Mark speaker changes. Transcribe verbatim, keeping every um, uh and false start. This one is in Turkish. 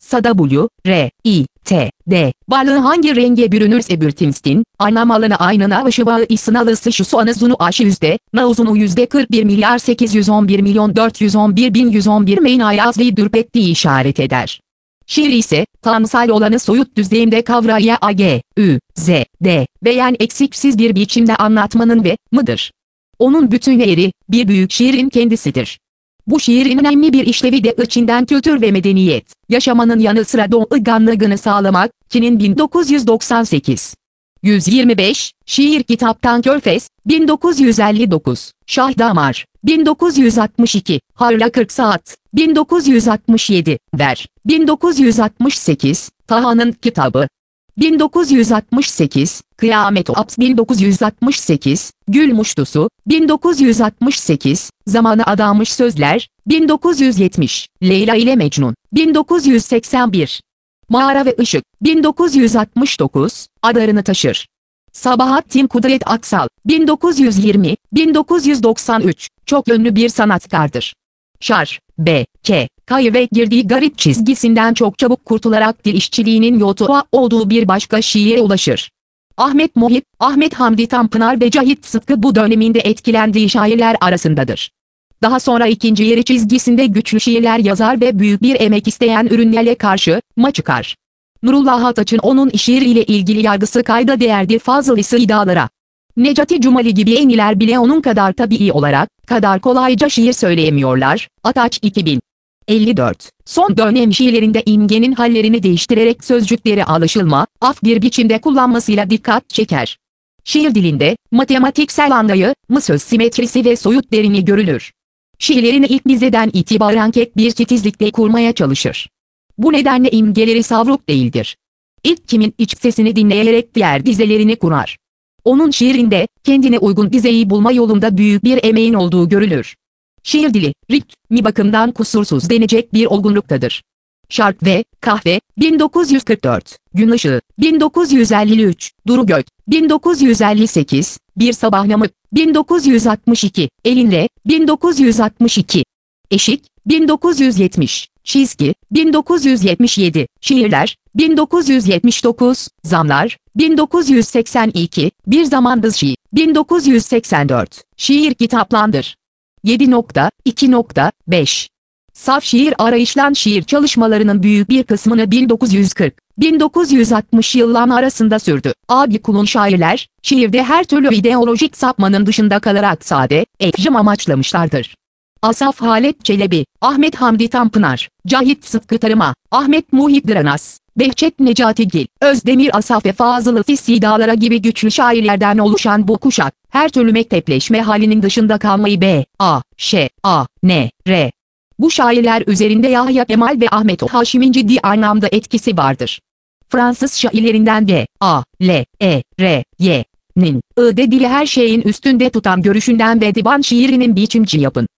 Speaker 1: W, R, I, T, D. Balığı hangi renge bürünürse bürünsün, anlamalarına aynına vışıvağı isınalısı şu su anızunu aşı yüzde, na uzunu yüzde kırk bir milyar sekiz yüz on bir milyon dört yüz on bir bin yüz on bir meyna yazdığı dürpettiği işaret eder. Şiir ise, tanımsal olanı soyut düzeyinde kavraya A, G, Ü, Z, D, beyan eksiksiz bir biçimde anlatmanın ve, mıdır. Onun bütün eri, bir büyük şiirin kendisidir. Bu şiirin önemli bir işlevi de içinden kültür ve medeniyet, yaşamanın yanı sıra doğallığı sağlamak, Çin'in bin dokuz yüz doksan sekiz. yüz yirmi beş, Şiir Kitaptan Körfez, bin dokuz yüz elli dokuz, Şahdamar, bin dokuz yüz altmış iki, Harla kırk Saat, bin dokuz yüz altmış yedi, Ver, bin dokuz yüz altmış sekiz, Taha'nın Kitabı, bin dokuz yüz altmış sekiz, Kıyamet Ops bin dokuz yüz altmış sekiz, Gül Muştusu, bin dokuz yüz altmış sekiz, Zamana Adanmış Sözler, bin dokuz yüz yetmiş, Leyla ile Mecnun, bin dokuz yüz seksen bir. Mağara ve Işık, bin dokuz yüz altmış dokuz, Adarını Taşır. Sabahattin Kudret Aksal, bin dokuz yüz yirmi, bin dokuz yüz doksan üç, çok yönlü bir sanatkardır. Şar, B, K, Kayı ve girdiği garip çizgisinden çok çabuk kurtularak dil işçiliğinin yotuğa olduğu bir başka şiire ulaşır. Ahmet Muhit, Ahmet Hamdi Tanpınar ve Cahit Sıtkı bu döneminde etkilendiği şairler arasındadır. Daha sonra ikinci yarı çizgisinde güçlü şiirler yazar ve büyük bir emek isteyen ürünlerle karşıma çıkar. Nurullah Ataç'ın onun şiiriyle ilgili yargısı kayda değerdi fazlası iddialara. Necati Cumali gibi eniler bile onun kadar tabii olarak, kadar kolayca şiir söyleyemiyorlar. Ataç iki bin elli dört. Son dönem şiirlerinde imgenin hallerini değiştirerek sözcükleri alışılma, af bir biçimde kullanmasıyla dikkat çeker. Şiir dilinde, matematiksel anlayı, mı söz simetrisi ve soyut derinliği görülür. Şiirlerini ilk dizeden itibaren tek bir titizlikle kurmaya çalışır. Bu nedenle imgeleri savruk değildir. İlk kimin iç sesini dinleyerek diğer dizelerini kurar. Onun şiirinde, kendine uygun dizeyi bulma yolunda büyük bir emeğin olduğu görülür. Şiir dili, ritmi bakımdan kusursuz denecek bir olgunluktadır. Şark ve Kahve, bin dokuz yüz kırk dört, Gün Işığı, bin dokuz yüz elli üç, Duru Gök, bin dokuz yüz elli sekiz, Bir Sabah Namı, bin dokuz yüz altmış iki, Elinle, bin dokuz yüz altmış iki, Eşik, bin dokuz yüz yetmiş, Çizgi, bin dokuz yüz yetmiş yedi, Şiirler, bin dokuz yüz yetmiş dokuz, Zamlar, bin dokuz yüz seksen iki, Bir Zamandı Şi, bin dokuz yüz seksen dört, Şiir Kitaplandır. yedi nokta iki nokta beş. Saf şiir arayışlan şiir çalışmalarının büyük bir kısmını bin dokuz yüz kırk - bin dokuz yüz altmış yıllar arasında sürdü. Abi Kulun şairler, şiirde her türlü ideolojik sapmanın dışında kalarak sade, ekşim amaçlamışlardır. Asaf Halet Çelebi, Ahmet Hamdi Tanpınar, Cahit Sıtkı Tarıma, Ahmet Muhit Dranas, Behçet Necatigil, Özdemir Asaf ve Fazıl Fissi Dağlara gibi güçlü şairlerden oluşan bu kuşak, her türlü mektepleşme halinin dışında kalmayı B, A, Ş, A, N, R. Bu şairler üzerinde Yahya Kemal ve Ahmet Haşim'in ciddi anlamda etkisi vardır. Fransız şairlerinden D, A, L, E, R, Y, Nin, I de dili her şeyin üstünde tutan görüşünden ve divan şiirinin biçimci yapın.